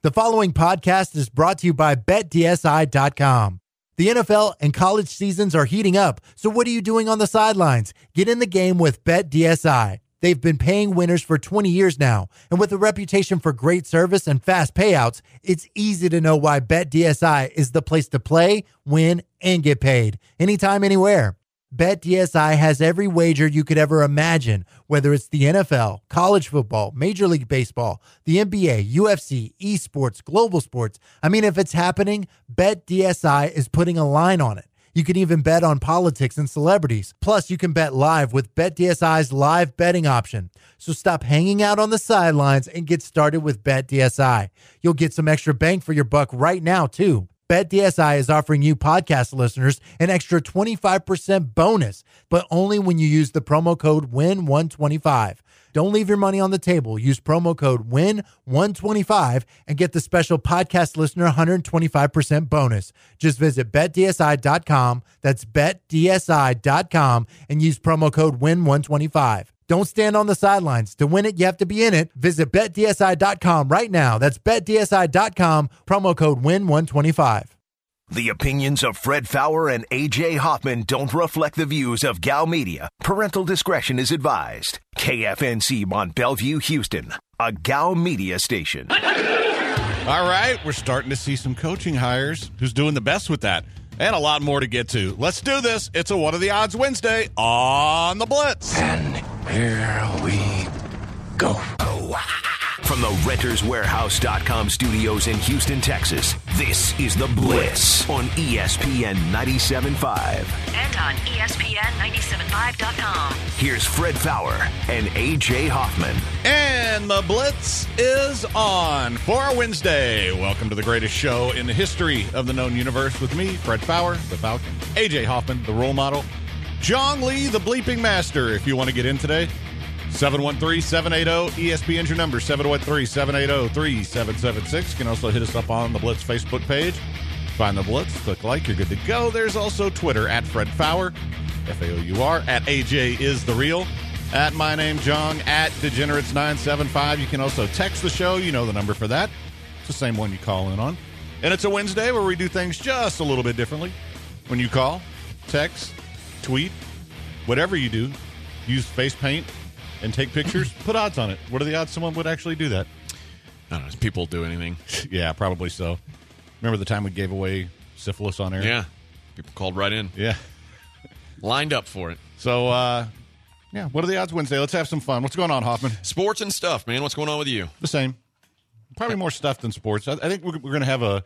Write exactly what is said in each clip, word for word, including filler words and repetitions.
The following podcast is brought to you by Bet D S I dot com. The N F L and college seasons are heating up, so what are you doing on the sidelines? Get in the game with Bet D S I. They've been paying winners for twenty years now, and with a reputation for great service and fast payouts, it's easy to know why Bet D S I is the place to play, win, and get paid. Anytime, anywhere. Bet D S I has every wager you could ever imagine, whether it's the N F L, college football, Major League Baseball, the N B A, U F C, esports, global sports. I mean, if it's happening, Bet D S I is putting a line on it. You can even bet on politics and celebrities. Plus, you can bet live with Bet D S I's live betting option. So stop hanging out on the sidelines and get started with Bet D S I. You'll get some extra bang for your buck right now, too. Bet D S I is offering you podcast listeners an extra twenty-five percent bonus, but only when you use the promo code W I N one twenty-five. Don't leave your money on the table. Use promo code W I N one twenty-five and get the special podcast listener one hundred twenty-five percent bonus. Just visit Bet D S I dot com. That's Bet D S I dot com and use promo code W I N one twenty-five. Don't stand on the sidelines. To win it, you have to be in it. Visit Bet D S I dot com right now. That's Bet D S I dot com, promo code W I N one twenty-five. The opinions of Fred Faour and A J Hoffman don't reflect the views of Gal Media. Parental discretion is advised. K F N C Mont Bellevue, Houston, a Gal Media station. All right, we're starting to see some coaching hires. Who's doing the best with that? And a lot more to get to. Let's do this. It's a What Are the Odds Wednesday on The Blitz. And here we go. From the Renters Warehouse dot com studios in Houston, Texas, this is The Blitz on E S P N ninety-seven point five. And on E S P N ninety-seven point five dot com. Here's Fred Faour and A J Hoffman. And The Blitz is on for Wednesday. Welcome to the greatest show in the history of the known universe with me, Fred Faour, the Falcon, A J Hoffman, the role model, John Lee, the bleeping master. If you want to get in today, seven one three, seven eight zero, E S P N's your number, seven one three, seven eight zero, three seven seven six. You can also hit us up on the Blitz Facebook page. Find the Blitz, click like, you're good to go. There's also Twitter, at Fred Faour, F A O U R, at A J is the real, at my name, Jong, at Degenerates nine seven five. You can also text the show. You know the number for that. It's the same one you call in on. And it's a Wednesday where we do things just a little bit differently. When you call, text, tweet, whatever you do, use face paint, and take pictures, put odds on it. What are the odds someone would actually do that? I don't know. People do anything. Yeah, probably so. Remember the time we gave away syphilis on air? Yeah. People called right in. Yeah. Lined up for it. So, uh, yeah, what are the odds Wednesday? Let's have some fun. What's going on, Hoffman? Sports and stuff, man. What's going on with you? The same. Probably more stuff than sports. I, I think we're, we're going to have a...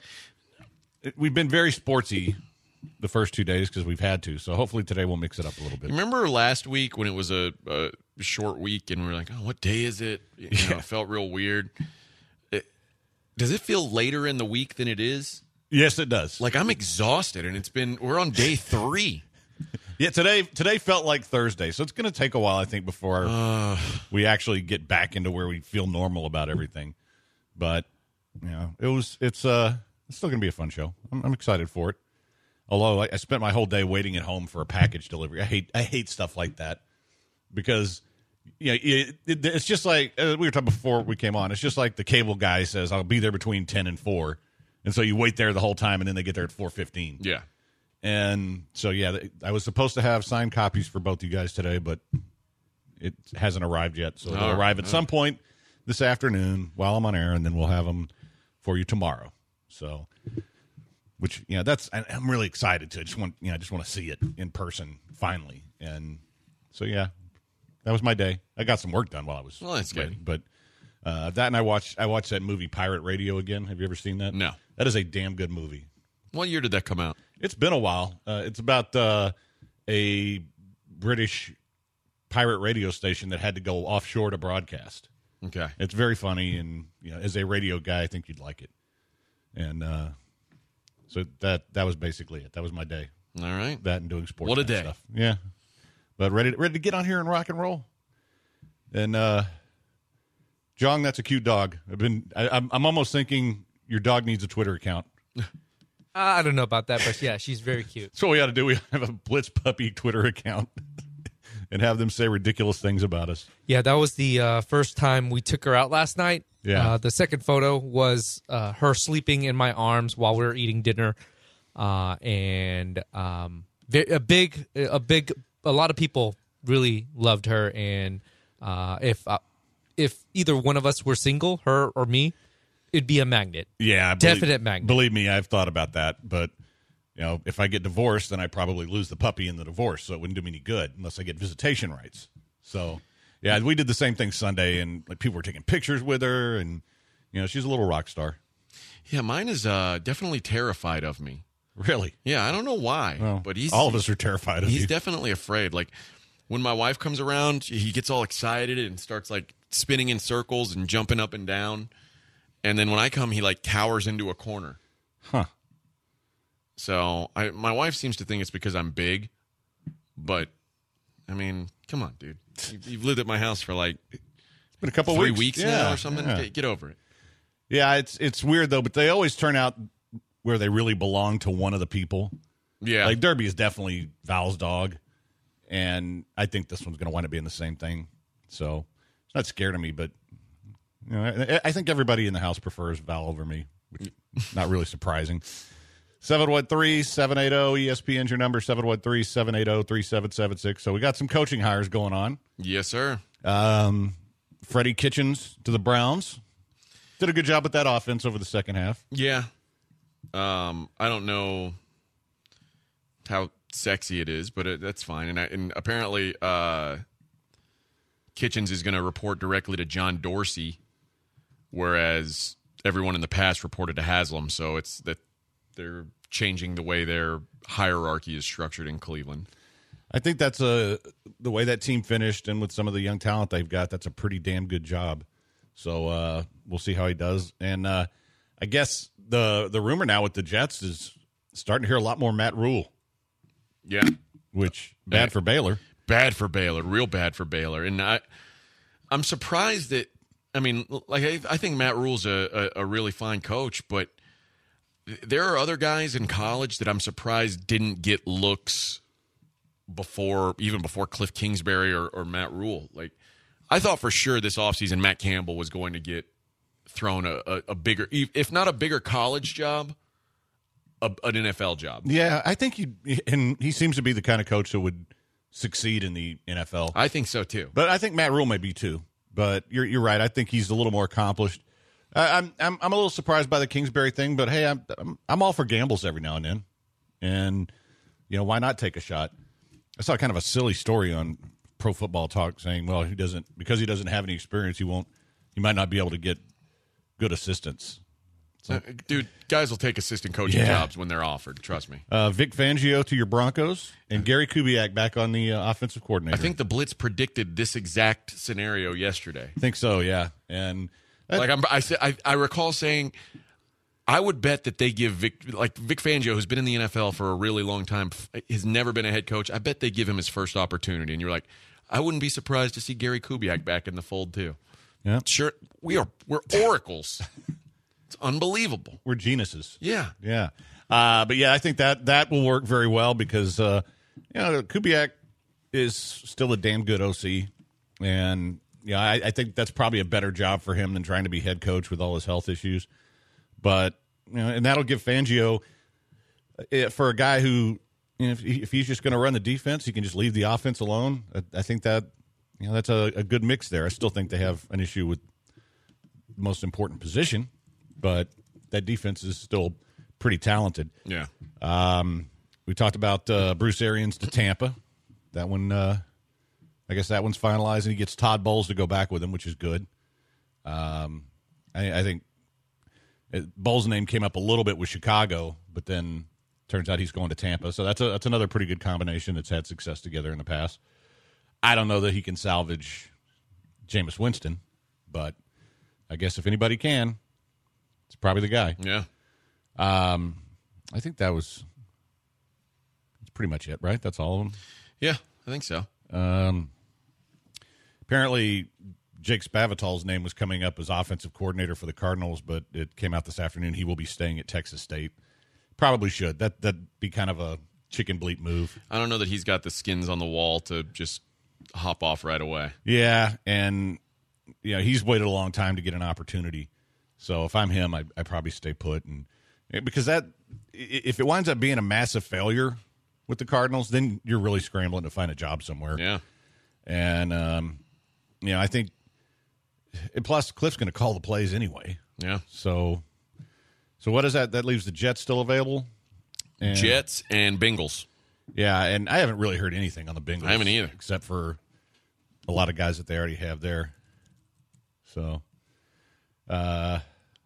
We've been very sportsy the first two days because we've had to. So hopefully today we'll mix it up a little bit. Remember last week when it was a, a short week and we were like, oh, what day is it? You know, Yeah. It felt real weird. It, does it feel later in the week than it is? Yes, it does. Like I'm exhausted and it's been, we're on day three. Yeah, today today felt like Thursday. So it's going to take a while, I think, before Uh, we actually get back into where we feel normal about everything. But, you know, it was, it's, uh, it's still going to be a fun show. I'm, I'm excited for it. Although I, I spent my whole day waiting at home for a package delivery. I hate I hate stuff like that because you know, it, it, it's just like uh, we were talking before we came on. It's just like the cable guy says, "I'll be there between ten and four," and so you wait there the whole time, and then they get there at four fifteen. yeah. And so yeah, I was supposed to have signed copies for both you guys today, but it hasn't arrived yet. So they'll Oh, arrive at oh. some point this afternoon while I'm on air, and then we'll have them for you tomorrow. So. Which, you know, that's, I'm really excited to. I just want, you know, I just want to see it in person finally. And so, yeah, that was my day. I got some work done while I was. Well, that's waiting. good. But uh, that and I watched, I watched that movie Pirate Radio again. Have you ever seen that? No. That is a damn good movie. What year did that come out? It's been a while. Uh, it's about uh, a British pirate radio station that had to go offshore to broadcast. Okay. It's very funny. And, you know, as a radio guy, I think you'd like it. And, uh, So that that was basically it. That was my day. All right. That and doing sports. What a kind of day. Stuff. Yeah. But ready to, ready to get on here and rock and roll. And uh, Jong, that's a cute dog. I've been. I, I'm I'm almost thinking your dog needs a Twitter account. I don't know about that, but yeah, she's very cute. That's what we ought to do. We have a Blitz Puppy Twitter account and have them say ridiculous things about us. Yeah, that was the uh, first time we took her out last night. Yeah. Uh, the second photo was uh, her sleeping in my arms while we were eating dinner, uh, and um, a big, a big, a lot of people really loved her. And uh, if uh, if either one of us were single, her or me, it'd be a magnet. Yeah, believe, definite magnet. Believe me, I've thought about that. But you know, if I get divorced, then I probably lose the puppy in the divorce, so it wouldn't do me any good unless I get visitation rights. So. Yeah, we did the same thing Sunday, and like people were taking pictures with her, and you know she's a little rock star. Yeah, mine is uh, definitely terrified of me. Really? Yeah, I don't know why, well, but he's all of us are terrified of he's you. definitely afraid. Like when my wife comes around, he gets all excited and starts like spinning in circles and jumping up and down. And then when I come, he like cowers into a corner. Huh. So I, my wife seems to think it's because I'm big, but I mean, come on, dude. You've, you've lived at my house for like it's been a couple three weeks, weeks yeah, now or something. Yeah. Get, get over it. Yeah, it's it's weird though, but they always turn out where they really belong to one of the people. Yeah, like Derby is definitely Val's dog, and I think this one's going to wind up being the same thing. So it's not scared of me, but you know, I, I think everybody in the house prefers Val over me, which is not really surprising. seven one three, seven eight zero, E S P N's your number, seven one three, seven eight zero, three seven seven six. So we got some coaching hires going on. Yes, sir. Um, Freddie Kitchens to the Browns. Did a good job with that offense over the second half. Yeah. Um, I don't know how sexy it is, but it, that's fine. And, I, and apparently uh, Kitchens is going to report directly to John Dorsey, whereas everyone in the past reported to Haslam. So it's that they're changing the way their hierarchy is structured in Cleveland. I think that's a the way that team finished, and with some of the young talent they've got, that's a pretty damn good job. So uh, we'll see how he does. And uh, I guess the the rumor now with the Jets is starting to hear a lot more Matt Rule. Yeah, which bad, bad for Baylor. Bad for Baylor, real bad for Baylor. And I, I'm surprised that. I mean, like I, I think Matt Rule's a, a, a really fine coach, but there are other guys in college that I'm surprised didn't get looks before, even before Cliff Kingsbury or, or Matt Rule. Like, I thought for sure this offseason Matt Campbell was going to get thrown a, a, a bigger, if not a bigger college job, a, an N F L job. Yeah, I think he, and he seems to be the kind of coach that would succeed in the N F L. I think so too. But I think Matt Rule may be too. But you're you're right. I think he's a little more accomplished. I'm I'm I'm a little surprised by the Kingsbury thing, but hey, I'm I'm, I'm all for gambles every now and then, and you know why not take a shot? I saw kind of a silly story on Pro Football Talk saying, well, he doesn't because he doesn't have any experience, he won't, he might not be able to get good assistants. So, uh, dude, guys will take assistant coaching yeah. jobs when they're offered. Trust me. Uh, Vic Fangio to your Broncos and Gary Kubiak back on the uh, offensive coordinator. I think the Blitz predicted this exact scenario yesterday. I think so, yeah. And that, like I'm, I, I, I recall saying, I would bet that they give Vic, like Vic Fangio, who's been in the N F L for a really long time, has never been a head coach. I bet they give him his first opportunity. And you're like, I wouldn't be surprised to see Gary Kubiak back in the fold too. Yeah, sure. We are we're oracles. It's unbelievable. We're geniuses. Yeah. Yeah. Uh, but, yeah, I think that that will work very well because, uh, you know, Kubiak is still a damn good O C. And, yeah, I, I think that's probably a better job for him than trying to be head coach with all his health issues. But, you know, and that'll give Fangio, uh, for a guy who, you know, if, if he's just going to run the defense, he can just leave the offense alone. I, I think that, you know, that's a, a good mix there. I still think they have an issue with the most important position. But that defense is still pretty talented. Yeah. Um, we talked about uh, Bruce Arians to Tampa. That one, uh, I guess that one's finalized, and he gets Todd Bowles to go back with him, which is good. Um, I, I think it, Bowles' name came up a little bit with Chicago, but then turns out he's going to Tampa. So that's a, that's another pretty good combination that's had success together in the past. I don't know that he can salvage Jameis Winston, but I guess if anybody can, it's probably the guy. Yeah. Um, I think that was that's pretty much it, right? That's all of them? Yeah, I think so. Um, apparently, Jake Spavital's name was coming up as offensive coordinator for the Cardinals, but it came out this afternoon he will be staying at Texas State. Probably should. That, that'd be kind of a chicken bleep move. I don't know that he's got the skins on the wall to just hop off right away. Yeah, and you know, he's waited a long time to get an opportunity. So if I'm him, I I probably stay put, and because that if it winds up being a massive failure with the Cardinals, then you're really scrambling to find a job somewhere. Yeah, and um, you know, I think, and plus Cliff's going to call the plays anyway. Yeah. So, so what is that? That leaves the Jets still available. And, Jets and Bengals. Yeah, and I haven't really heard anything on the Bengals. I haven't either, except for a lot of guys that they already have there. So, uh,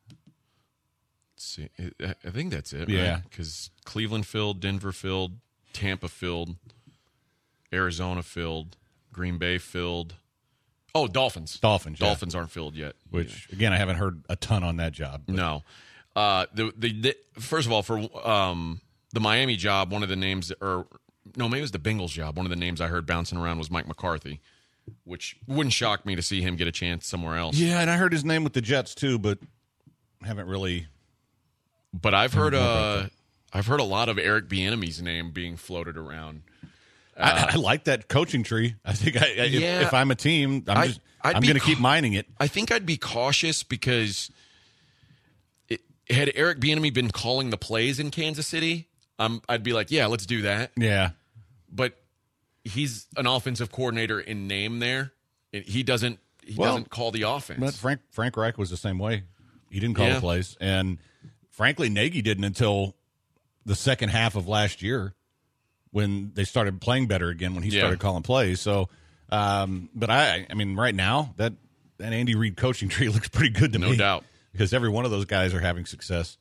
let's see. I I think that's it. Yeah, because right? Cleveland filled, Denver filled, Tampa filled, Arizona filled, Green Bay filled. Oh, Dolphins. Dolphins. Dolphins yeah. aren't filled yet. Which again, I haven't heard a ton on that job. But. No. Uh, the, the the first of all, for um the Miami job, one of the names, that, or no, maybe it was the Bengals job. One of the names I heard bouncing around was Mike McCarthy, which wouldn't shock me to see him get a chance somewhere else. Yeah, and I heard his name with the Jets too, but haven't really. But I've heard uh I've heard a lot of Eric Bieniemy's name being floated around. Uh, I, I like that coaching tree. I think I, I, yeah, if, if I'm a team, I'm I'd, just I'd I'm going to keep mining it. I think I'd be cautious because it, had Eric Bieniemy been calling the plays in Kansas City, um, I'd be like, yeah, let's do that. Yeah, but he's an offensive coordinator in name. There, he doesn't he well, doesn't call the offense. But Frank Frank Reich was the same way. He didn't call yeah. the plays, and frankly, Nagy didn't until the second half of last year, when they started playing better again, when he started yeah. calling plays. So, um, but I, I mean, right now that that Andy Reid coaching tree looks pretty good to no me, no doubt, because every one of those guys are having success.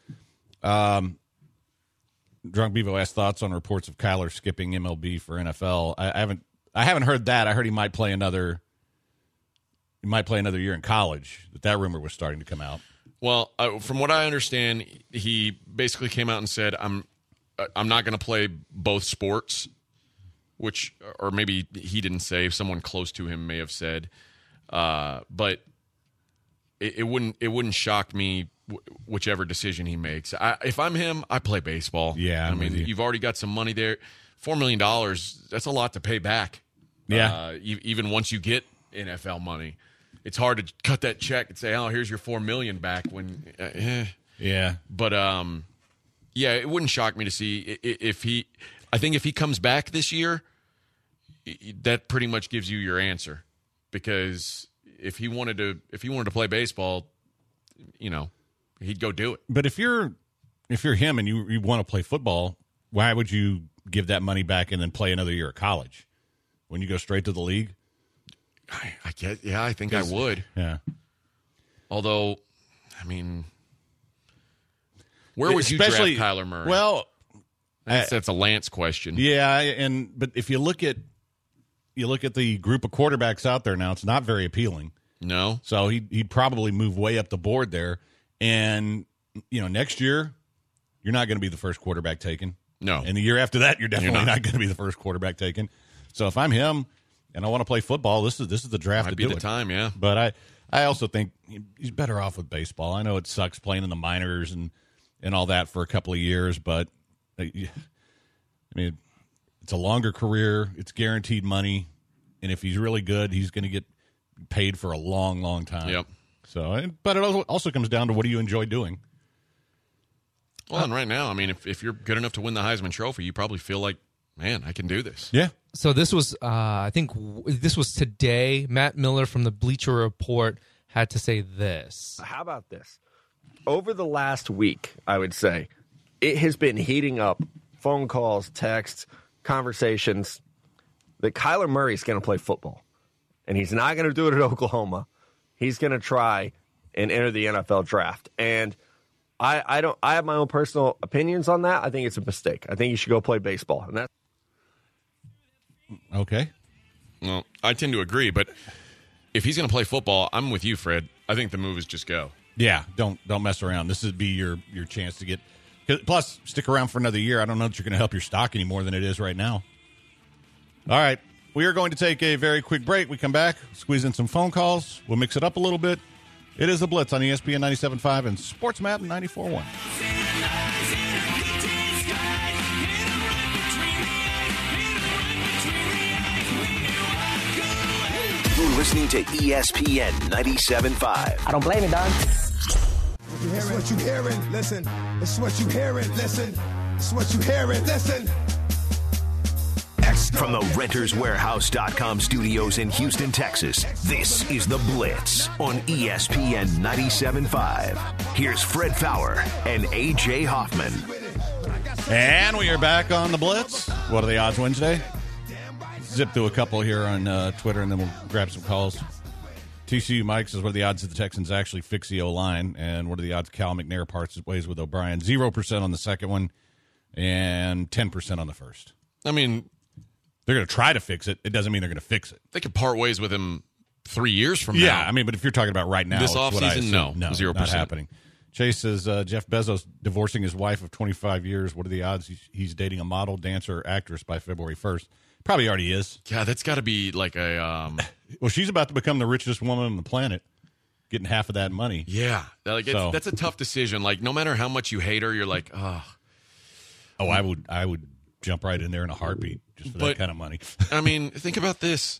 Um, Drunk Bevo asked thoughts on reports of Kyler skipping M L B for N F L. I, I haven't, I haven't heard that. I heard he might play another, he might play another year in college. That that rumor was starting to come out. Well, uh, from what I understand, he basically came out and said, "I'm." I'm not going to play both sports," which, or maybe he didn't say, someone close to him may have said, uh, but it, it wouldn't it wouldn't shock me w- whichever decision he makes. I, if I'm him, I play baseball. Yeah, I I'm mean, with you. You've already got some money there. Four million dollars, that's a lot to pay back. Yeah, uh, e- even once you get N F L money, it's hard to cut that check and say, "Oh, here's your four million back." When, uh, eh. yeah, but um. Yeah, it wouldn't shock me to see if he – I think if he comes back this year, that pretty much gives you your answer. Because if he wanted to if he wanted to play baseball, you know, he'd go do it. But if you're if you're him and you, you want to play football, why would you give that money back and then play another year of college when you go straight to the league? I, I guess, yeah, I think I would. Yeah. Although, I mean – where would you Especially, draft Kyler Murray? Well, that's, that's a Lance question. Yeah, and but if you look at you look at the group of quarterbacks out there now, it's not very appealing. No. So he he'd probably move way up the board there, and you know next year you're not going to be the first quarterback taken. No. And the year after that, you're definitely You're not, not. not going to be the first quarterback taken. So if I'm him and I want to play football, this is this is the draft Might to be do the it. time, yeah. But I I also think he's better off with baseball. I know it sucks playing in the minors and. and all that for a couple of years, but I mean, it's a longer career. It's guaranteed money, and if he's really good, he's going to get paid for a long, long time. Yep. So, but it also comes down to what do you enjoy doing. Well, and right now, I mean, if if you're good enough to win the Heisman Trophy, you probably feel like, man, I can do this. Yeah. So this was, uh, I think, w- this was today. Matt Miller from the Bleacher Report had to say this. How about this? Over the last week, I would say, it has been heating up. Phone calls, texts, conversations, that Kyler Murray's going to play football. And he's not going to do it at Oklahoma. He's going to try and enter the N F L draft. And I, I don't. I have my own personal opinions on that. I think it's a mistake. I think you should go play baseball. And that's okay. Well, I tend to agree, but if he's going to play football, I'm with you, Fred. I think the move is just go. Yeah, don't don't mess around. This would be your your chance to get. Plus, stick around for another year. I don't know that you're going to help your stock any more than it is right now. All right, we are going to take a very quick break. We come back, squeeze in some phone calls. We'll mix it up a little bit. It is The Blitz on E S P N ninety-seven point five and Sports Map ninety-four point one. You're listening to E S P N ninety-seven point five. I don't blame it, Don. It's what you hearing, listen. It's what you hearing, listen. It's what you hearing, listen. From the Renters Warehouse dot com studios in Houston, Texas, this is The Blitz on E S P N ninety-seven point five. Here's Fred Faour and A J Hoffman. And we are back on The Blitz. What are the odds Wednesday? Zip through a couple here on uh, Twitter, and then we'll grab some calls. T C U Mike says, what are the odds that the Texans actually fix the O-line? And what are the odds Cal McNair parts ways with O'Brien? zero percent on the second one and ten percent on the first. I mean, they're going to try to fix it. It doesn't mean they're going to fix it. they could part ways with him three years from Yeah, now. I mean, but if you're talking about right now, This it's what I offseason, assume. no. no, zero percent. not happening. Chase says, uh, Jeff Bezos divorcing his wife of twenty-five years. What are the odds he's, he's dating a model, dancer, or actress by February first? Probably already is. Yeah, that's got to be like a... Um, well, she's about to become the richest woman on the planet, getting half of that money. Yeah, like it's, So- that's a tough decision. Like, no matter how much you hate her, you're like, oh. Oh, I would I would jump right in there in a heartbeat just for But- that kind of money. I mean, think about this.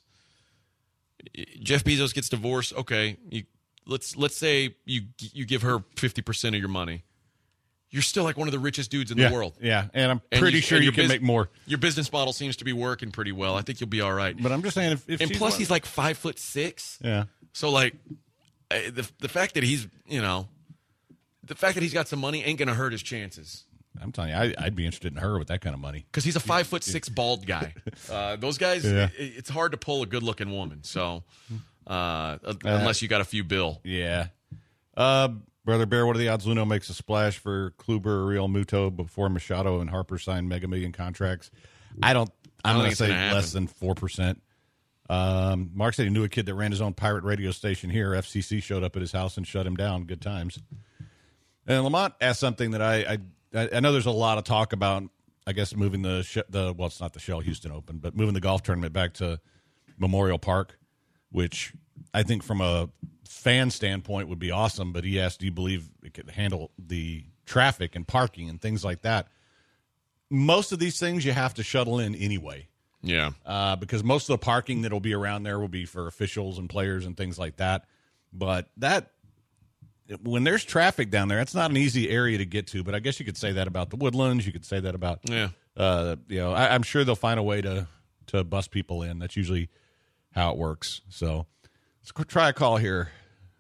Jeff Bezos gets divorced. Okay, you, let's let's say you you give her fifty percent of your money. You're still like one of the richest dudes in yeah, the world. Yeah, and I'm And pretty you- sure and you your can bus- make more. Your business model seems to be working pretty well. I think you'll be all right. But I'm just saying, if, if And she's plus, one- he's like five foot six. yeah. So like, eh, the the fact that he's you know, the fact that he's got some money ain't gonna hurt his chances. I'm telling you, I, I'd be interested in her with that kind of money. Because he's a five foot six bald guy. Uh, those guys, Yeah. it, it's hard to pull a good looking woman. So, uh, unless you got a few bill. Yeah. Uh, Brother Bear, what are the odds Luno makes a splash for Kluber or Real Muto before Machado and Harper sign mega million contracts? I don't. I I'm don't going think to it's say gonna less than four percent. Um, Mark said he knew a kid that ran his own pirate radio station here. F C C showed up at his house and shut him down. Good times. And Lamont asked something that I I, I know there's a lot of talk about. I guess moving the sh- the well, it's not the Shell Houston Open, but moving the golf tournament back to Memorial Park, which I think from a fan standpoint would be awesome. But he asked, do you believe it could handle the traffic and parking and things like that? Most of these things you have to shuttle in anyway. Yeah. Uh, because most of the parking that will be around there will be for officials and players and things like that. But that, when there's traffic down there, it's not an easy area to get to. But I guess you could say that about the Woodlands. You could say that about, Yeah. uh, you know, I, I'm sure they'll find a way to to bus people in. That's usually how it works. So let's go try a call here.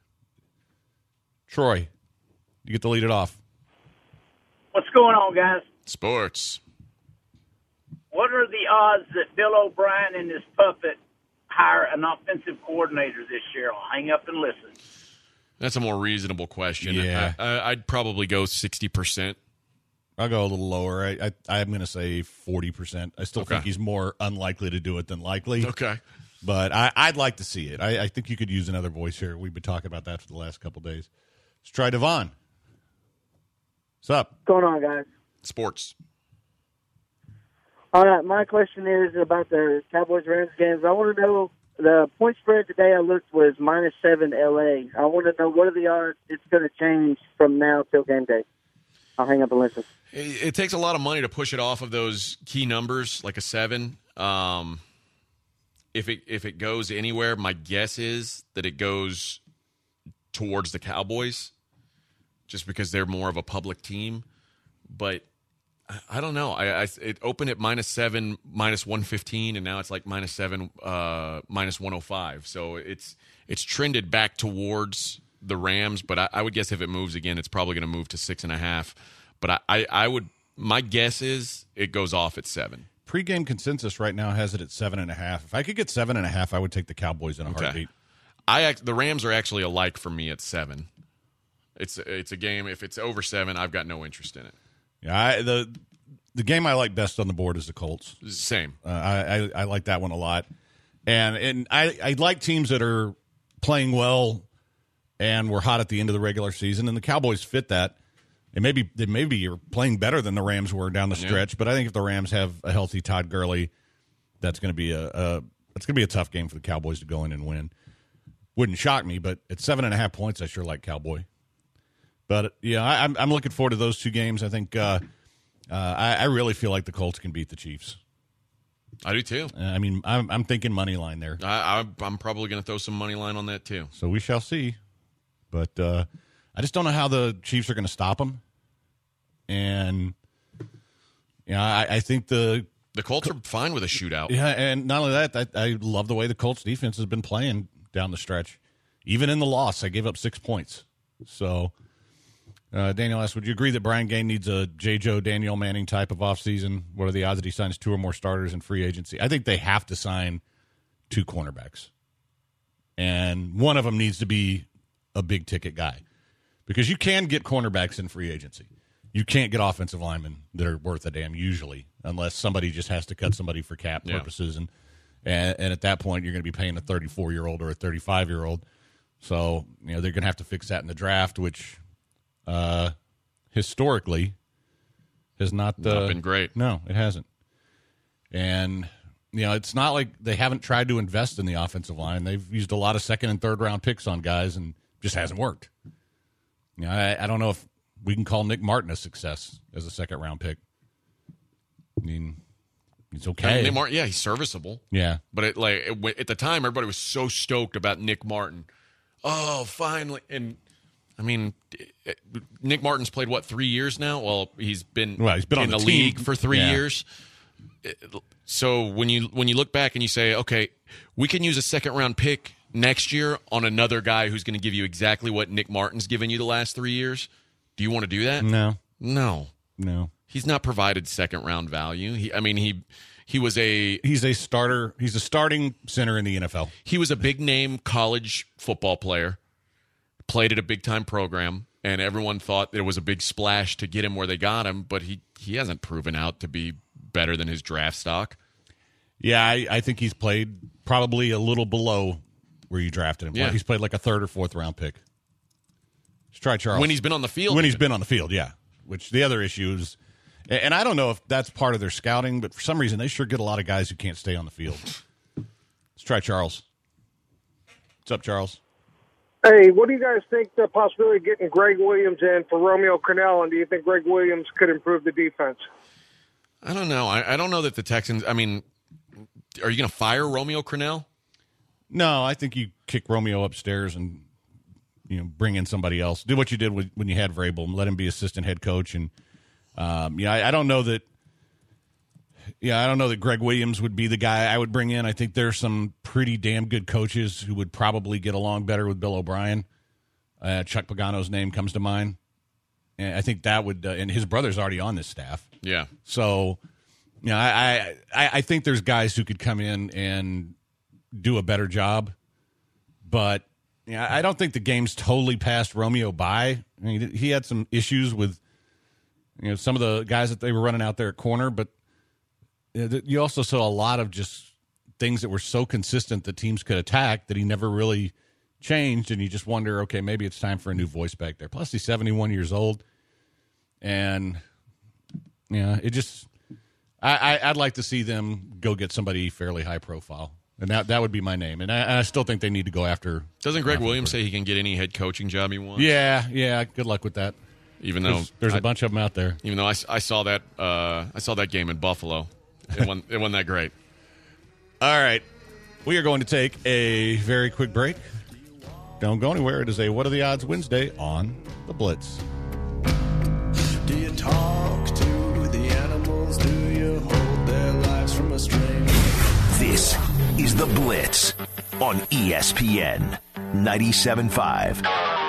Troy, you get to lead it off. What's going on, guys? Sports. What are the odds that Bill O'Brien and his puppet hire an offensive coordinator this year? I'll hang up and listen. That's a more reasonable question. Yeah. I, I, I'd probably go sixty percent. I'll go a little lower. I, I, I'm going to say forty percent. I still Okay. think he's more unlikely to do it than likely. Okay. But I, I'd like to see it. I, I think you could use another voice here. We've been talking about that for the last couple of days. Let's try Devon. What's up? What's going on, guys? Sports. All right, my question is about the Cowboys-Rams games. I want to know, the point spread today I looked was minus seven L A. I want to know what are the odds it's going to change from now till game day. I'll hang up and listen. It, it takes a lot of money to push it off of those key numbers, like a seven. Um, if it if it goes anywhere, my guess is that it goes towards the Cowboys, just because they're more of a public team. But I, I don't know. I, I it opened at minus seven, minus one fifteen, and now it's like minus seven, uh, minus one oh five. So it's it's trended back towards the Rams. But I, I would guess if it moves again, it's probably going to move to six and a half. But I, I, I would. My guess is it goes off at seven. Pre-game consensus right now has it at seven and a half. If I could get seven and a half, I would take the Cowboys in a Okay. heartbeat. I act, the Rams are actually alike for me at seven. It's it's a game. If it's over seven, I've got no interest in it. Yeah, I, the the game I like best on the board is the Colts. Same. Uh, I, I I like that one a lot, and and I, I like teams that are playing well and were hot at the end of the regular season, and the Cowboys fit that. And maybe they maybe are playing better than the Rams were down the stretch, Yeah. but I think if the Rams have a healthy Todd Gurley, that's going to be a, a that's going to be a tough game for the Cowboys to go in and win. Wouldn't shock me, but at seven and a half points, I sure like Cowboy. But yeah, I, I'm I'm looking forward to those two games. I think uh, uh, I, I really feel like the Colts can beat the Chiefs. I do too. Uh, I mean, I'm, I'm thinking money line there. I, I, I'm probably going to throw some money line on that too. So we shall see. But uh, I just don't know how the Chiefs are going to stop them. And, you know, I, I think the the Colts are fine with a shootout. Yeah, and not only that, I, I love the way the Colts defense has been playing down the stretch. Even in the loss, I gave up six points. So, uh, Daniel asked, would you agree that Brian Gaine needs a J. Joe Daniel Manning type of offseason? What are the odds that he signs two or more starters in free agency? I think they have to sign two cornerbacks. And one of them needs to be a big-ticket guy. Because you can get cornerbacks in free agency. You can't get offensive linemen that are worth a damn usually, unless somebody just has to cut somebody for cap Yeah. purposes. And, and and at that point, you're going to be paying a thirty-four-year-old or a thirty-five-year-old. So, you know, they're going to have to fix that in the draft, which uh, historically has not, uh, Not been great. No, it hasn't. And, you know, it's not like they haven't tried to invest in the offensive line. They've used a lot of second and third round picks on guys and just hasn't worked. You know, I, I don't know if we can call Nick Martin a success as a second round pick. I mean, he's okay. I mean, Nick Martin, yeah, he's serviceable. Yeah. But it, like it, at the time, everybody was so stoked about Nick Martin. Oh, finally. And, I mean, it, Nick Martin's played, what, three years now? Well, he's been, well, he's been in on the, the team. league for three yeah. years. It, so when you when you look back and you say, okay, we can use a second-round pick next year on another guy who's going to give you exactly what Nick Martin's given you the last three years, do you want to do that? No. No. No. He's not provided second-round value. He, I mean, he he was a... He's a starter. He's a starting center in the N F L. He was a big-name college football player, played at a big-time program, and everyone thought there was a big splash to get him where they got him, but he, he hasn't proven out to be better than his draft stock. Yeah, I, I think he's played probably a little below where you drafted him. Yeah. He's played like a third or fourth round pick. Let's try Charles. When he's been on the field. When even. he's been on the field, yeah. Which the other issue is, and I don't know if that's part of their scouting, but for some reason they sure get a lot of guys who can't stay on the field. Let's try Charles. What's up, Charles? Hey, what do you guys think the possibility of getting Greg Williams in for Romeo Crennel, and do you think Greg Williams could improve the defense? I don't know. I, I don't know that the Texans, I mean, are you going to fire Romeo Crennel? No, I think you kick Romeo upstairs and, you know, bring in somebody else. Do what you did with, when you had Vrabel, let him be assistant head coach. And, um, yeah, I, I don't know that, yeah, I don't know that Greg Williams would be the guy I would bring in. I think there's some pretty damn good coaches who would probably get along better with Bill O'Brien. Uh, Chuck Pagano's name comes to mind. And I think that would, uh, and his brother's already on this staff. Yeah. So, you know, I, I, I think there's guys who could come in and do a better job. But, yeah, I don't think the game's totally passed Romeo by. I mean, he had some issues with, you know, some of the guys that they were running out there at corner, but you also saw a lot of just things that were so consistent that teams could attack that he never really changed, and you just wonder, okay, maybe it's time for a new voice back there. Plus, he's seventy-one years old, and yeah, it just I, I, I'd like to see them go get somebody fairly high profile, and that that would be my name. And I, I still think they need to go after. Doesn't Greg Williams say he can get any head coaching job he wants? Yeah, yeah. Good luck with that. Even though there's, there's I, a bunch of them out there. Even though I, I saw that uh, I saw that game in Buffalo, it wasn't, it wasn't that great. All right, we are going to take a very quick break. Don't go anywhere. It is a What Are the Odds Wednesday on the Blitz. Do you talk to the animals? Do you hold their lives from a string? This is The Blitz on E S P N ninety-seven point five.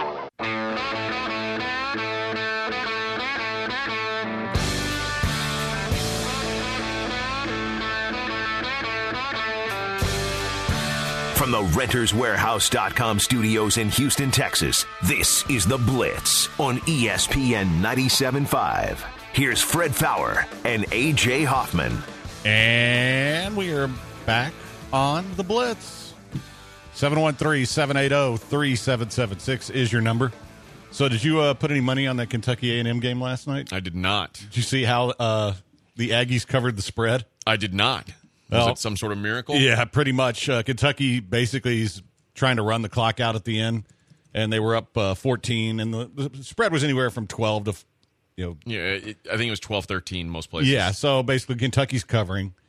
From the Renters Warehouse dot com studios in Houston, Texas, this is The Blitz on E S P N ninety-seven point five. Here's Fred Faour and A J Hoffman. And we are back on The Blitz. seven one three, seven eight zero, three seven seven six is your number. So did you uh, put any money on that Kentucky A and M game last night? I did not. Did you see how uh, the Aggies covered the spread? I did not. Was well, it some sort of miracle? Yeah, pretty much. Uh, Kentucky basically is trying to run the clock out at the end, and they were up uh, fourteen, and the, the spread was anywhere from twelve to, you know. Yeah, it, I think it was twelve thirteen most places. Yeah, so basically Kentucky's covering,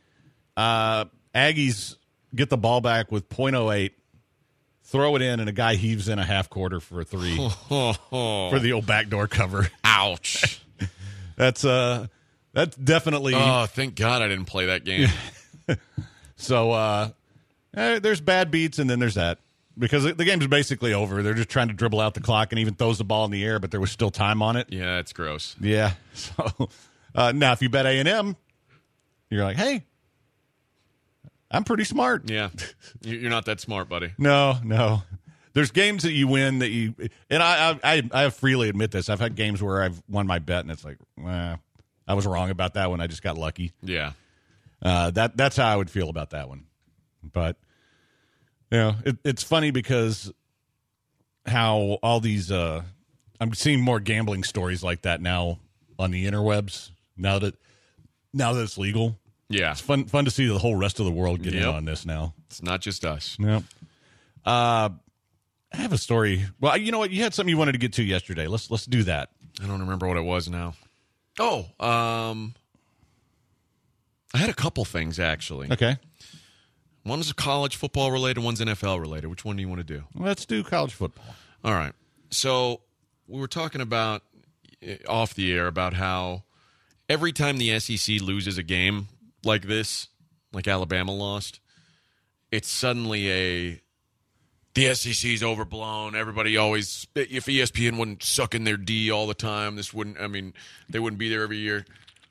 Uh, Aggies get the ball back with point oh eight, throw it in, and a guy heaves in a half quarter for a three for the old backdoor cover. Ouch. That's uh, that's definitely. Oh, thank God I didn't play that game. so uh, eh, there's bad beats, and then there's that. Because the game's basically over. They're just trying to dribble out the clock and even throws the ball in the air, but there was still time on it. Yeah, it's gross. Yeah. So uh, now, if you bet A and M, you're like, hey, I'm pretty smart. Yeah. You're not that smart, buddy. No, no. There's games that you win that you – and I, I I freely admit this. I've had games where I've won my bet, and it's like, eh, I was wrong about that one. I just got lucky. Yeah. Uh, that That's how I would feel about that one. But – You know, it, it's funny because how all these uh, I'm seeing more gambling stories like that now on the interwebs. Now that now that it's legal, yeah, it's fun fun to see the whole rest of the world get yep. in on this now. It's not just us. Yep. Uh, I have a story. Well, you know what? You had something you wanted to get to yesterday. Let's let's do that. I don't remember what it was now. Oh, um, I had a couple things actually. Okay. One's college football related, one's N F L related. Which one do you want to do? Let's do college football. All right. So we were talking about off the air about how every time the S E C loses a game like this, like Alabama lost, it's suddenly a the S E C's overblown. Everybody always, if E S P N wouldn't suck in their D all the time, this wouldn't, I mean, they wouldn't be there every year.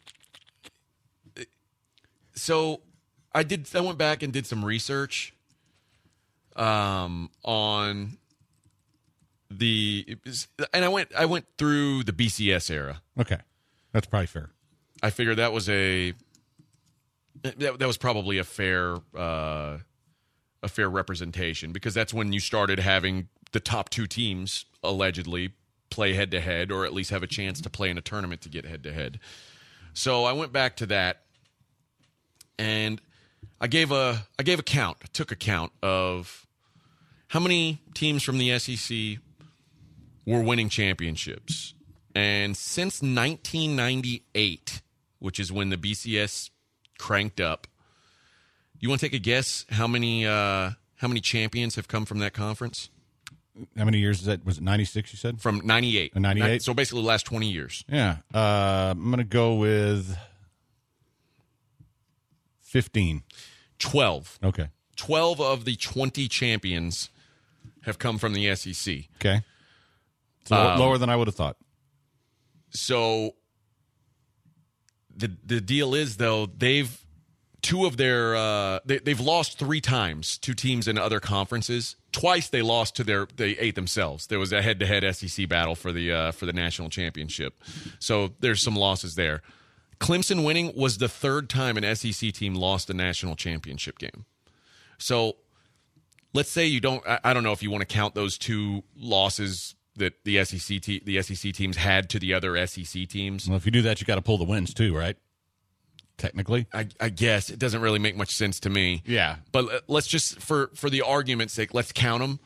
So I did. I went back and did some research um, on the, and I went. I went through the B C S era. Okay, that's probably fair. I figured that was a that, that was probably a fair uh, a fair representation because that's when you started having the top two teams allegedly play head to head, or at least have a chance to play in a tournament to get head to head. So I went back to that, and I gave a I gave a count. I took a count of how many teams from the S E C were winning championships. And since nineteen ninety-eight, which is when the B C S cranked up, you want to take a guess how many uh, how many champions have come from that conference? How many years is that? Was it ninety-six you said? From ninety-eight. ninety-eight? So basically the last twenty years. Yeah. Uh, I'm going to go with fifteen. twelve. Okay. twelve of the twenty champions have come from the S E C. Okay. It's low, um, lower than I would have thought. So the the deal is, though, they've two of their uh, they, they've lost three times to teams in other conferences. Twice they lost to their they ate themselves. There was a head to head S E C battle for the uh, for the national championship. So there's some losses there. Clemson winning was the third time an S E C team lost a national championship game. So let's say you don't. I, I don't know if you want to count those two losses that the S E C te- the S E C teams had to the other S E C teams. Well, if you do that, you got to pull the wins too, right? Technically, I, I guess it doesn't really make much sense to me. Yeah, but let's just for for the argument's sake, let's count them.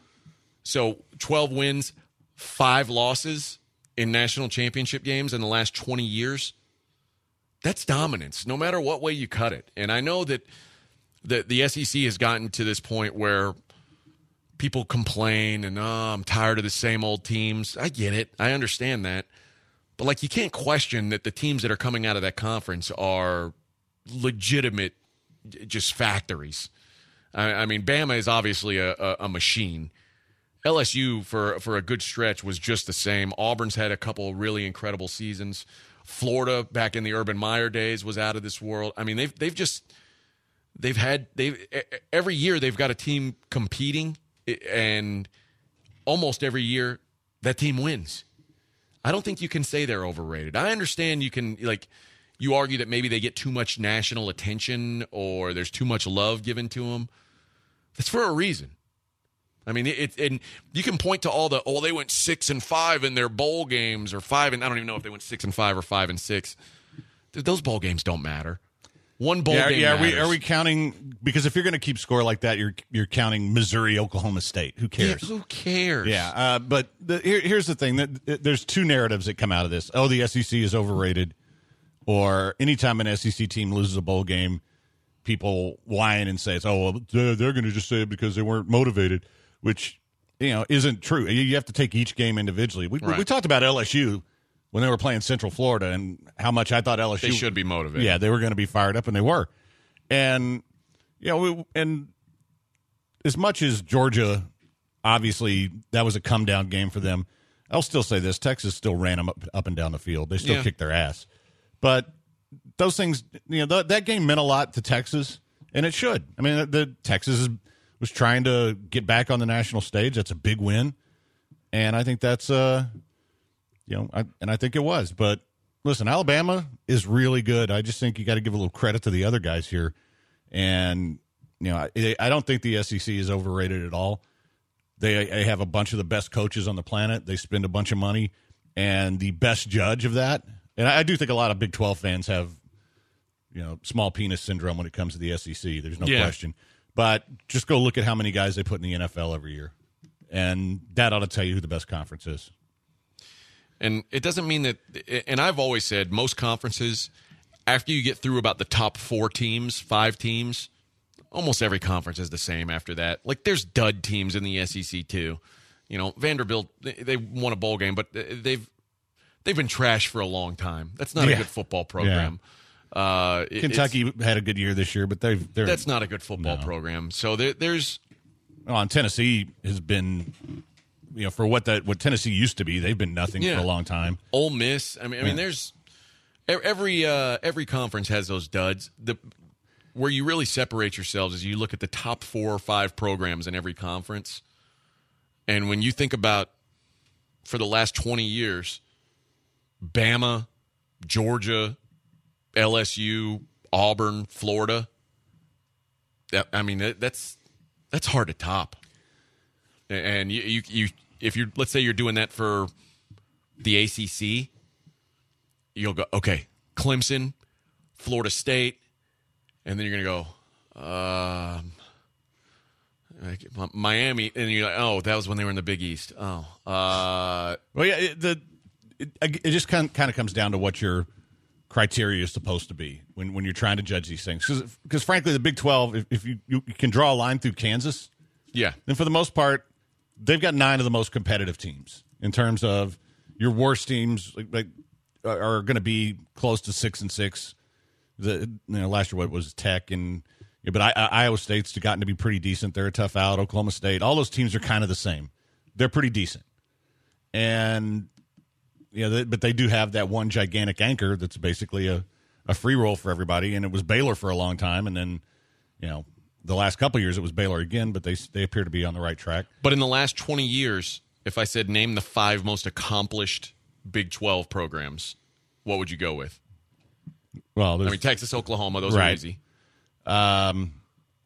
So twelve wins, five losses in national championship games in the last twenty years. That's dominance, no matter what way you cut it. And I know that the the S E C has gotten to this point where people complain and, oh, I'm tired of the same old teams. I get it. I understand that. But, like, you can't question that the teams that are coming out of that conference are legitimate just factories. I, I mean, Bama is obviously a, a, a machine. L S U, for, for a good stretch, was just the same. Auburn's had a couple really incredible seasons. Florida, back in the Urban Meyer days, was out of this world. I mean, they've they've just they've had they every year they've got a team competing, and almost every year that team wins. I don't think you can say they're overrated. I understand you can like you argue that maybe they get too much national attention or there's too much love given to them. That's for a reason. I mean, it, and you can point to all the, oh, they went six and five in their bowl games, or five and I don't even know if they went six and five or five and six. Those bowl games don't matter. One bowl yeah, game. Yeah, matters. are we are we counting? Because if you're going to keep score like that, you're you're counting Missouri, Oklahoma State. Who cares? Yeah, who cares? Yeah, uh, but the, here, here's the thing: that there's two narratives that come out of this. Oh, the S E C is overrated, or anytime an S E C team loses a bowl game, people whine and say, "Oh, well, they're, they're going to just say it because they weren't motivated," which you know isn't true. You have to take each game individually. We, Right. we talked about L S U when they were playing Central Florida and how much I thought L S U They should be motivated. Yeah, they were going to be fired up, and they were. And you know, we, and as much as Georgia, obviously that was a come down game for them. I'll still say this: Texas still ran them up, up and down the field. They still Yeah. kicked their ass. But those things, you know, th- that game meant a lot to Texas, and it should. I mean, the, the Texas is, was trying to get back on the national stage. That's a big win, and I think that's, uh, you know, I, and I think it was. But listen, Alabama is really good. I just think you got to give a little credit to the other guys here, and you know, I, I don't think the S E C is overrated at all. They, they have a bunch of the best coaches on the planet. They spend a bunch of money, and the best judge of that. And I do think a lot of Big twelve fans have, you know, small penis syndrome when it comes to the S E C. There's no Yeah. question. But just go look at how many guys they put in the N F L every year. And that ought to tell you who the best conference is. And it doesn't mean that, and I've always said most conferences, after you get through about the top four teams, five teams, almost every conference is the same after that. Like there's dud teams in the S E C too. You know, Vanderbilt, they, they won a bowl game, but they've they've been trashed for a long time. That's not Yeah. a good football program. Uh, it- Kentucky it's- had a good year this year, but they've they're that's not a good football No. program. So there, there's well, and Tennessee has been, you know, for what that what Tennessee used to be, they've been nothing Yeah. for a long time. Ole Miss. I mean, I mean, Yeah. there's e- every uh, every conference has those duds. The where you really separate yourselves is you look at the top four or five programs in every conference, and when you think about for the last twenty years, Bama, Georgia, L S U, Auburn, Florida. That, I mean, that, that's that's hard to top. And you, you, you, if you let's say you're doing that for the A C C, you'll go okay, Clemson, Florida State, and then you're gonna go um, like, Miami, and you're like, oh, that was when they were in the Big East. Oh, uh, well, yeah, it, the it, it just kind of, kind of comes down to what your criteria is supposed to be when, when you're trying to judge these things. Because frankly, the Big twelve, if, if you, you can draw a line through Kansas, yeah, then for the most part, they've got nine of the most competitive teams in terms of your worst teams like, like are going to be close to six and six. The you know last year what was Tech and yeah, but I, I, Iowa State's gotten to be pretty decent. They're a tough out. Oklahoma State, all those teams are kind of the same. They're pretty decent, and yeah, they, but they do have that one gigantic anchor that's basically a, a free roll for everybody. And it was Baylor for a long time, and then you know the last couple of years it was Baylor again. But they they appear to be on the right track. But in the last twenty years, if I said name the five most accomplished Big twelve programs, what would you go with? Well, I mean, Texas, Oklahoma, those right. are easy. Um,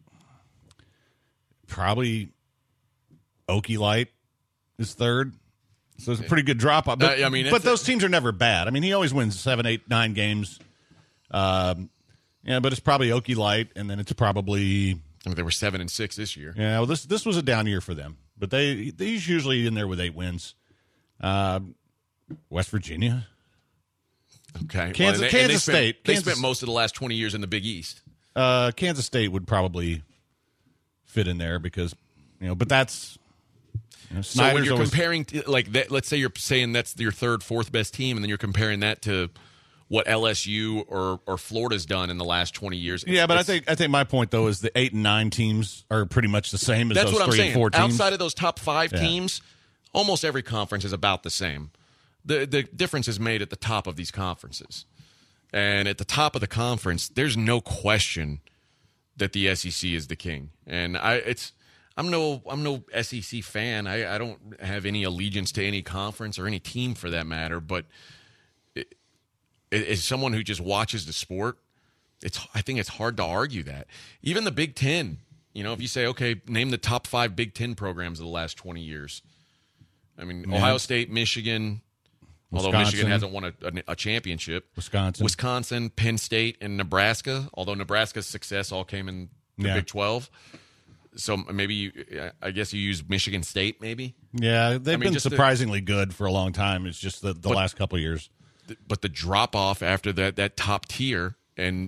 probably Okie Light is third. So it's a pretty good drop off. But, Uh, I mean, but it's- those teams are never bad. I mean, he always wins seven, eight, nine games. Um, yeah, but it's probably Okie Light, and then it's probably. I mean, they were seven and six this year. Yeah, well, this this was a down year for them, but they he's usually in there with eight wins. Uh, West Virginia. Okay, Kansas, well, and they- and Kansas they spent, State. They Kansas, spent most of the last twenty years in the Big East. Uh, Kansas State would probably fit in there because you know, but that's. You know, So when Snyder's you're always- comparing, to, like, that, let's say you're saying that's your third, fourth best team, and then you're comparing that to what L S U or or Florida's done in the last twenty years. Yeah, but I It's- think I think my point though is the eight and nine teams are pretty much the same as that's those what I'm three saying. and four teams. Outside of those top five Yeah. teams, almost every conference is about the same. The the difference is made at the top of these conferences, and at the top of the conference, there's no question that the S E C is the king. And I it's I'm no I'm no S E C fan. I, I don't have any allegiance to any conference or any team for that matter. But it, it, as someone who just watches the sport, it's I think it's hard to argue that. Even the Big Ten, you know, if you say, okay, name the top five Big Ten programs of the last twenty years. I mean, Yeah. Ohio State, Michigan, although Wisconsin. Michigan hasn't won a, a, a championship. Wisconsin. Wisconsin, Penn State, and Nebraska, although Nebraska's success all came in the Yeah. Big twelve. So maybe, you, I guess you use Michigan State, maybe? Yeah, they've I mean, been just the- surprisingly good for a long time. It's just the, the But- last couple of years. But the drop-off after that, that top tier, and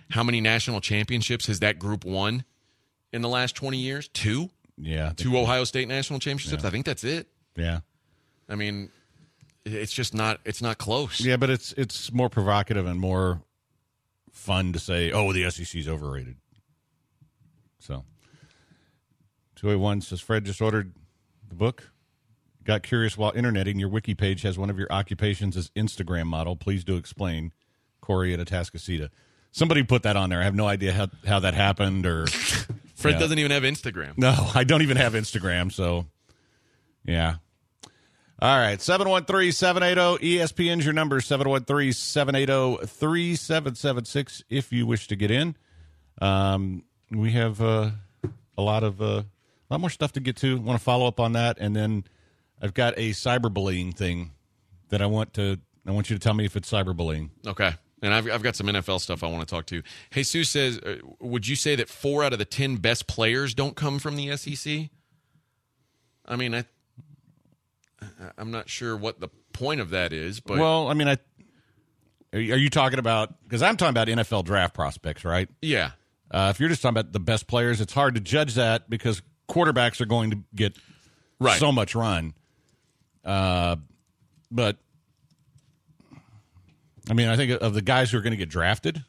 how many national championships has that group won in the last twenty years? Two? Yeah. Two Ohio State national championships? Yeah. I think that's it. Yeah. I mean, it's just not it's not close. Yeah, but it's it's more provocative and more fun to say, oh, the S E C's overrated. So, two eighty-one says, Fred just ordered the book. Got curious while interneting. Your wiki page has one of your occupations as Instagram model. Please do explain. Corey at Atascocita. Somebody put that on there. I have no idea how, how that happened. Or Fred yeah. doesn't even have Instagram. No, I don't even have Instagram. So, yeah. All right, seven one three, seven eight zero, E S P N's your number, seven one three, seven eight zero, three seven seven six if you wish to get in. Um, we have uh, a lot of uh, a lot more stuff to get to. Want to follow up on that, and then I've got a cyberbullying thing that I want to I want you to tell me if it's cyberbullying. Okay. And I've, I've got some N F L stuff I want to talk to. Jesus says, uh, would you say that four out of the ten best players don't come from the S E C? I mean, I, I'm not sure what the point of that is. But well, I mean, I are you talking about – because I'm talking about N F L draft prospects, right? Yeah. Uh, if you're just talking about the best players, it's hard to judge that because quarterbacks are going to get right. so much run. Uh, but – I mean, I think of the guys who are going to get drafted,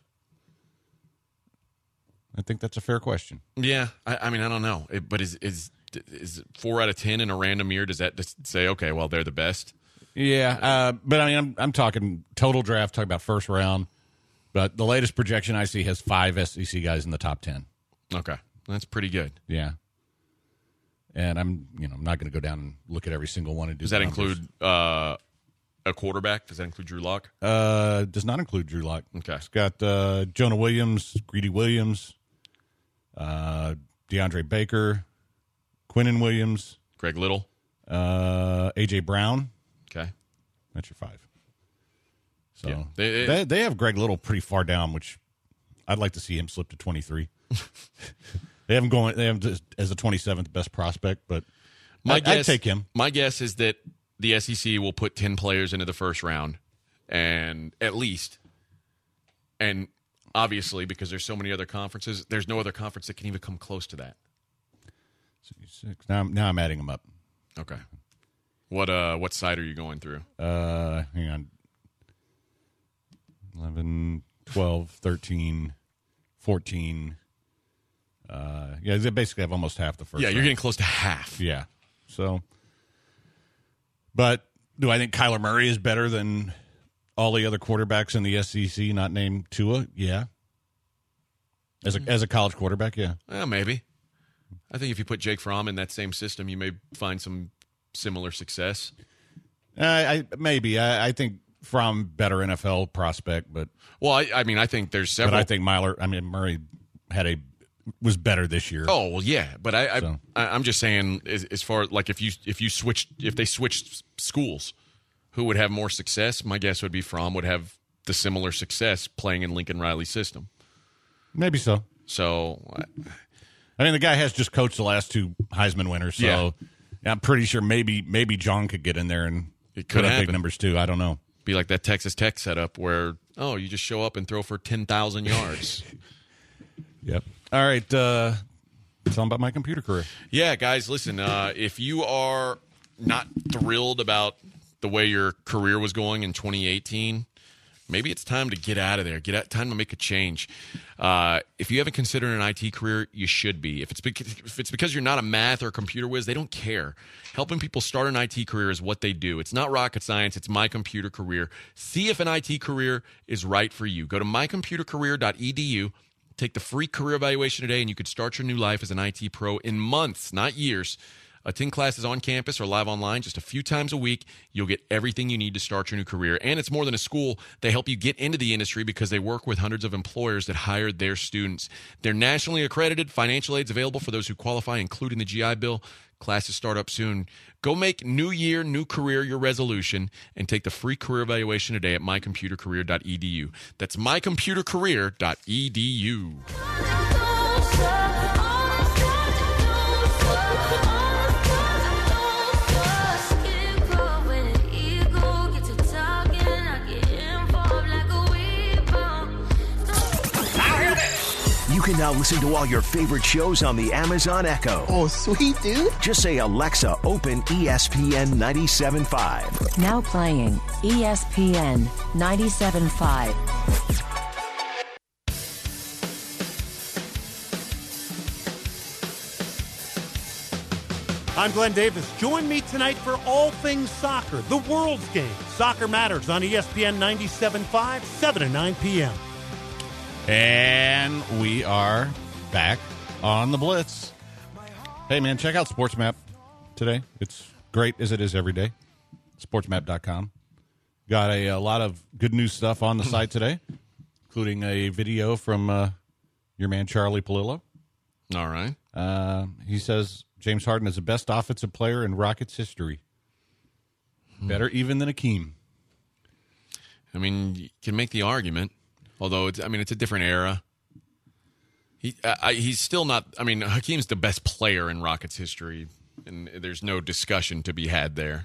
I think that's a fair question. Yeah, I, I mean, I don't know, it, but is is is four out of ten in a random year? Does that just say, okay, well, they're the best? Yeah, uh, but I mean, I'm I'm talking total draft, talking about first round. But the latest projection I see has five S E C guys in the top ten. Okay, that's pretty good. Yeah, and I'm you know I'm not going to go down and look at every single one and do. Does that include? Uh, A quarterback? Does that include Drew Lock? Uh, does not include Drew Lock. Okay. It's got uh, Jonah Williams, Greedy Williams, uh, DeAndre Baker, Quinnen Williams, Greg Little, uh, A J Brown. Okay. That's your five. So yeah. they, they they have Greg Little pretty far down, which I'd like to see him slip to twenty-three. They have him going. They have him as the twenty-seventh best prospect, but my I'd, guess, I'd take him. My guess is that the S E C will put ten players into the first round, and at least, and obviously because there's so many other conferences, there's no other conference that can even come close to that. Six. Now, I'm, now I'm adding them up. Okay. What uh what site are you going through? Uh, hang on. eleven, twelve, thirteen, fourteen. Uh, yeah, they basically have almost half the first. Yeah, round. you're getting close to half. Yeah. So. But do I think Kyler Murray is better than all the other quarterbacks in the S E C, not named Tua? Yeah. As a as a college quarterback, yeah. Well, maybe. I think if you put Jake Fromm in that same system, you may find some similar success. Uh, I maybe. I, I think Fromm better N F L prospect, but well, I, I mean, I think there's several. But I think Myler. I mean, Murray had a was better this year. Oh well, yeah, but I, So. I I'm just saying as, as far like if you if you switched if they switched schools, who would have more success? My guess would be Fromm would have the similar success playing in Lincoln Riley's system. Maybe so. So, I mean, the guy has just coached the last two Heisman winners, so Yeah. I'm pretty sure maybe maybe John could get in there and It could put up happen. big numbers too. I don't know. be like that Texas Tech setup where oh you just show up and throw for ten thousand yards. Yep. All right. Uh, tell them about my computer career. Yeah, guys, listen, uh, if you are not thrilled about the way your career was going in twenty eighteen, maybe it's time to get out of there. Get out, time to make a change. Uh, if you haven't considered an I T career, you should be. If it's because, if it's because you're not a math or computer whiz, they don't care. Helping people start an I T career is what they do. It's not rocket science. It's My Computer Career. See if an I T career is right for you. Go to my computer career dot e d u. Take the free career evaluation today, and you could start your new life as an I T pro in months, not years. Attend classes on campus or live online just a few times a week. You'll get everything you need to start your new career. And it's more than a school. They help you get into the industry because they work with hundreds of employers that hire their students. They're nationally accredited. Financial aid's available for those who qualify, including the G I Bill. Classes start up soon. Go make new year, new career your resolution and take the free career evaluation today at my computer career dot e d u. That's my computer career dot e d u. You can now listen to all your favorite shows on the Amazon Echo. Oh, sweet, dude. Just say, Alexa, open E S P N ninety-seven point five. Now playing E S P N ninety-seven point five. I'm Glenn Davis. Join me tonight for all things soccer, the world's game. Soccer Matters on E S P N ninety-seven point five, seven to nine p.m. And we are back on the Blitz. Hey, man, check out SportsMap today. It's great as it is every day. sports map dot com. Got a, a lot of good news stuff on the site today, including a video from uh, your man Charlie Palillo. All right. Uh, he says James Harden is the best offensive player in Rockets history. Better even than Hakeem. I mean, you can make the argument, although it's, I mean, it's a different era. He, I, he's still not. I mean, Hakeem's the best player in Rockets history, and there's no discussion to be had there.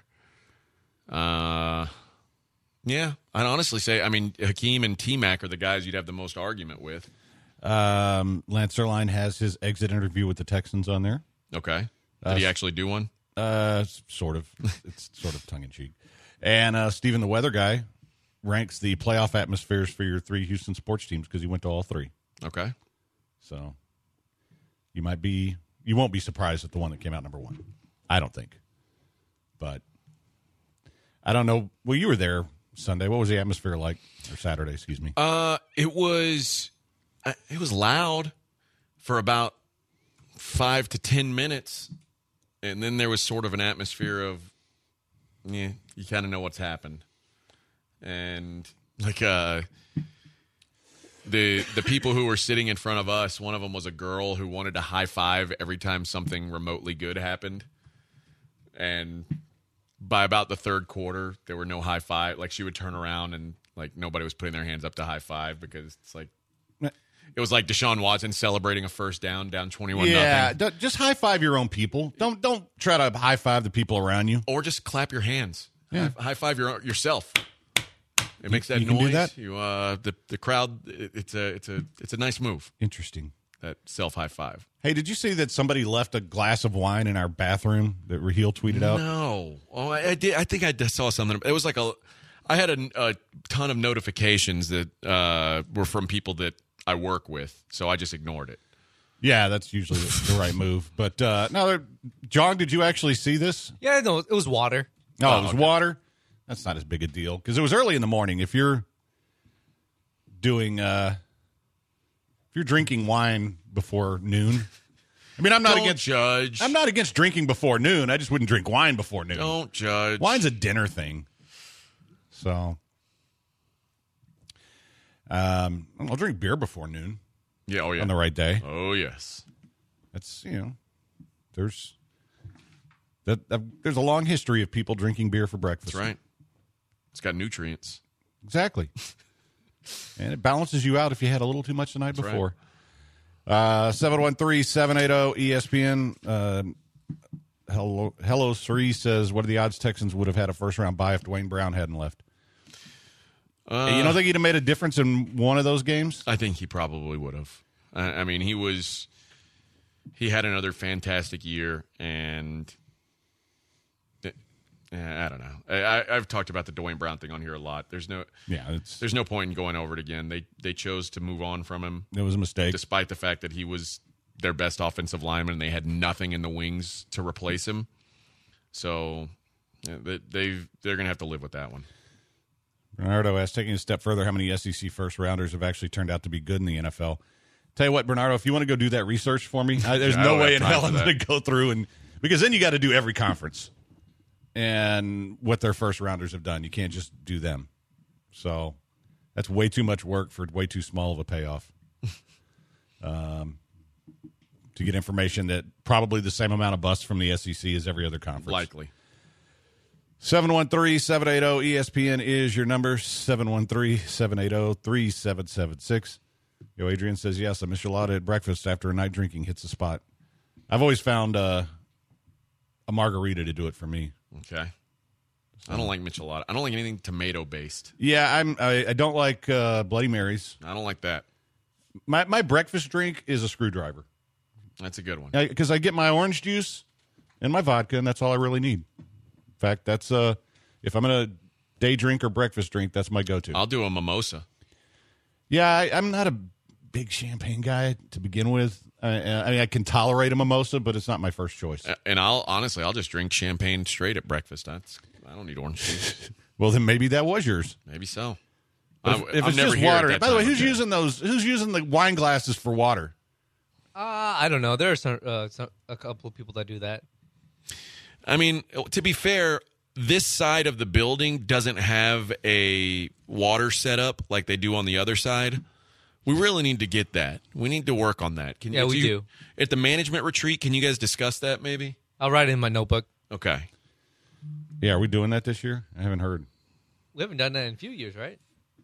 Uh, yeah, I'd honestly say, I mean, Hakeem and T-Mac are the guys you'd have the most argument with. Um, Lance Zierlein has his exit interview with the Texans on there. Okay. Did Uh, he actually do one? Uh, sort of. It's sort of tongue-in-cheek. And uh, Steven the Weather Guy ranks the playoff atmospheres for your three Houston sports teams because he went to all three. Okay. So you might be, you won't be surprised at the one that came out number one. I don't think. But I don't know. Well, you were there Sunday. What was the atmosphere like? Or Saturday, excuse me. Uh, it was, uh, it was loud for about five to ten minutes. And then there was sort of an atmosphere of, yeah, you kind of know what's happened. And like uh, the the people who were sitting in front of us, one of them was a girl who wanted to high five every time something remotely good happened. And by about the third quarter, there were no high five. Like she would turn around and like nobody was putting their hands up to high five because it's like it was like Deshaun Watson celebrating a first down, down twenty-one Yeah, nothing. d- just high five your own people. Don't don't try to high five the people around you. Or just clap your hands. Yeah. High, high five your yourself. It You- makes that you noise. can do that? You uh the the crowd. It, it's a it's a it's a nice move. Interesting. That self high five. Hey, did you see that somebody left a glass of wine in our bathroom that Raheel tweeted out? No. Oh, I, I did. I think I just saw something. It was like a. I had a, a ton of notifications that uh, were from people that I work with, so I just ignored it. Yeah, that's usually the, the right move. But uh, no, there- John, did you actually see this? Yeah, no, it was water. No, Oh, it was okay. water. That's not as big a deal because it was early in the morning. If you're doing, uh, if you're drinking wine before noon, I mean, I'm not Don't against judge. I'm not against drinking before noon. I just wouldn't drink wine before noon. Don't judge. Wine's a dinner thing. So, um, I'll drink beer before noon Yeah. Oh yeah. on the right day. Oh yes. That's, you know, there's that, that there's a long history of people drinking beer for breakfast. That's right. It's got nutrients. Exactly. And it balances you out if you had a little too much the night That's before. Uh, seven one three, seven eight zero, E S P N. Uh, hello, hello, Sri says, what are the odds Texans would have had a first-round bye if Dwayne Brown hadn't left? Uh, you don't think he'd have made a difference in one of those games? I think he probably would have. I, I mean, he was. He had another fantastic year, and I don't know. I, I, I've talked about the Dwayne Brown thing on here a lot. There's no, yeah, it's, there's no point in going over it again. They they chose to move on from him. It was a mistake, despite the fact that he was their best offensive lineman, and they had nothing in the wings to replace him. So yeah, they they've, they're going to have to live with that one. Bernardo asked, taking a step further, how many S E C first-rounders have actually turned out to be good in the N F L? Tell you what, Bernardo, if you want to go do that research for me, I, there's Yeah, I no don't way have in time hell for I'm that. going to go through and because then you got to do every conference and what their first-rounders have done. You can't just do them. So that's way too much work for way too small of a payoff. um, to get information that probably the same amount of busts from the S E C as every other conference. Likely. seven one three, seven eight zero, E S P N is your number, seven one three, seven eight zero, three seven seven six. Yo, Adrian says, yes, a michelada at breakfast after a night drinking hits the spot. I've always found uh, a margarita to do it for me. Okay. I don't like michelada. I don't like anything tomato-based. Yeah, I'm, I, I don't like uh, Bloody Marys. I don't like that. My my breakfast drink is a screwdriver. That's a good one. Because I, I get my orange juice and my vodka, and that's all I really need. In fact, that's uh, if I'm going to day drink or breakfast drink, that's my go-to. I'll do a mimosa. Yeah, I, I'm not a big champagne guy to begin with. I, I mean, I can tolerate a mimosa, but it's not my first choice. And I'll honestly, I'll just drink champagne straight at breakfast. That's I don't need orange juice. Well, then maybe that was yours. Maybe so. But if, if it's just water. By the way, who's using those? Who's using the wine glasses for water? Uh, I don't know. There are some, uh, some a couple of people that do that. I mean, to be fair, this side of the building doesn't have a water setup like they do on the other side. We really need to get that. We need to work on that. Can yeah, you, we do. do. At the management retreat, can you guys discuss that maybe? I'll write it in my notebook. Okay. Yeah, are we doing that this year? I haven't heard. We haven't done that in a few years, right?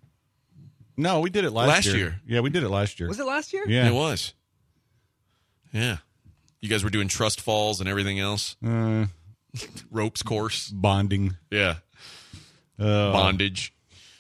No, we did it last, last year. year. Yeah, we did it last year. Was it last year? Yeah. It was. Yeah. You guys were doing trust falls and everything else? Uh, Ropes course? Bonding. Yeah. Uh, Bondage.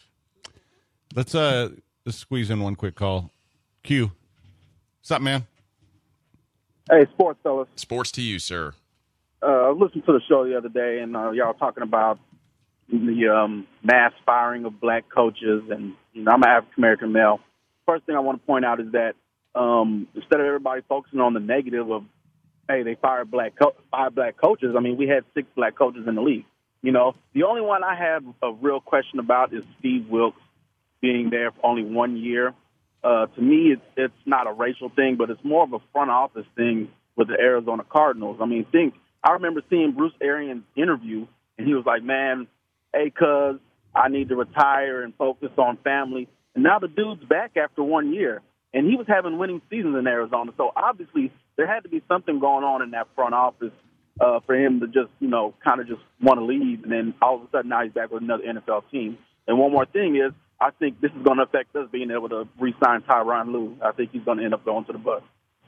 Let's uh let's squeeze in one quick call. Q. What's up, man? Hey, sports fellas. Sports to you, sir. Uh, I listened to the show the other day, and uh, y'all talking about the um, mass firing of black coaches, and you know, I'm an African American male. First thing I want to point out is that um, instead of everybody focusing on the negative of, hey, they fired black co- five black coaches. I mean, we had six black coaches in the league. You know, the only one I have a real question about is Steve Wilkes being there for only one year. Uh, to me, it's it's not a racial thing, but it's more of a front office thing with the Arizona Cardinals. I mean, think I remember seeing Bruce Arians' interview, and he was like, "Man, hey, cuz I need to retire and focus on family." And now the dude's back after one year, and he was having winning seasons in Arizona. So obviously, there had to be something going on in that front office uh, for him to just, you know, kind of just want to leave, and then all of a sudden now he's back with another N F L team. And one more thing is, I think this is going to affect us being able to re-sign Tyronn Lue. I think he's going to end up going to the bus.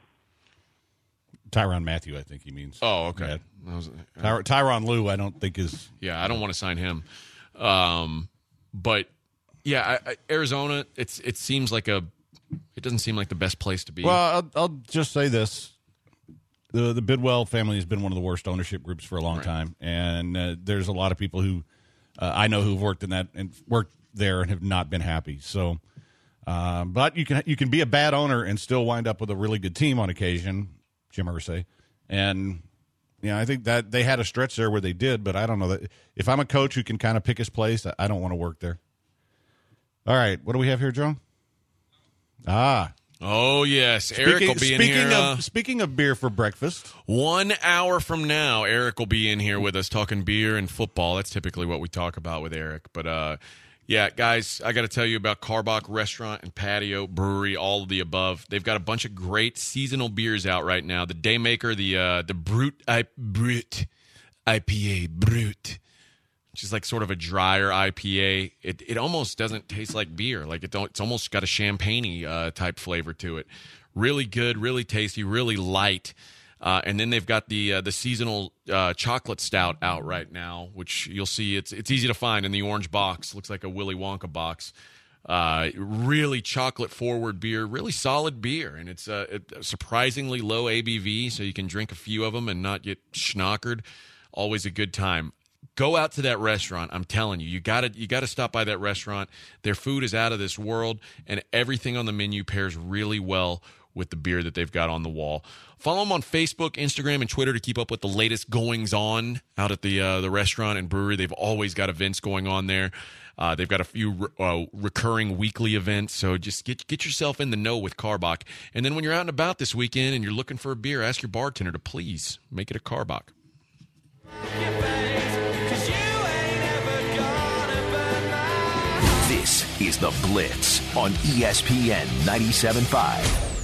Tyrann Mathieu, I think he means. Oh, okay. Yeah. Was, uh, Ty- Tyronn Lue, I don't think is. Yeah, I don't want to sign him. Um, but yeah, I, I, Arizona, it's it seems like a. It doesn't seem like the best place to be. Well, I'll, I'll just say this: the the Bidwell family has been one of the worst ownership groups for a long right. time, and uh, there's a lot of people who uh, I know who've worked in that and worked there and have not been happy. So, um, but you can you can be a bad owner and still wind up with a really good team on occasion. Jim Irsay, and you know, I think that they had a stretch there where they did, but I don't know that if I'm a coach who can kind of pick his place, I don't want to work there. All right, what do we have here, Joe? Ah. Oh, yes. Speaking, Eric will be in speaking here. Of, uh, speaking of beer for breakfast. One hour from now, Eric will be in here with us talking beer and football. That's typically what we talk about with Eric. But, uh, yeah, guys, I got to tell you about Karbach Restaurant and Patio, Brewery, all of the above. They've got a bunch of great seasonal beers out right now. The Daymaker, the uh, the Brute, I, Brute I P A, Brute. Which is like sort of a drier I P A. It it almost doesn't taste like beer. Like it don't. It's almost got a champagne-y uh, type flavor to it. Really good, really tasty, really light. Uh, and then they've got the uh, the seasonal uh, chocolate stout out right now, which you'll see. It's it's easy to find in the orange box. Looks like a Willy Wonka box. Uh, really chocolate forward beer, really solid beer, and it's uh, it, surprisingly low A B V, so you can drink a few of them and not get schnockered. Always a good time. Go out to that restaurant. I'm telling you, you gotta you gotta stop by that restaurant. Their food is out of this world, and everything on the menu pairs really well with the beer that they've got on the wall. Follow them on Facebook, Instagram, and Twitter to keep up with the latest goings on out at the uh, the restaurant and brewery. They've always got events going on there. Uh, they've got a few uh, recurring weekly events, so just get get yourself in the know with Karbach. And then when you're out and about this weekend and you're looking for a beer, ask your bartender to please make it a Karbach. This is The Blitz on E S P N ninety-seven point five.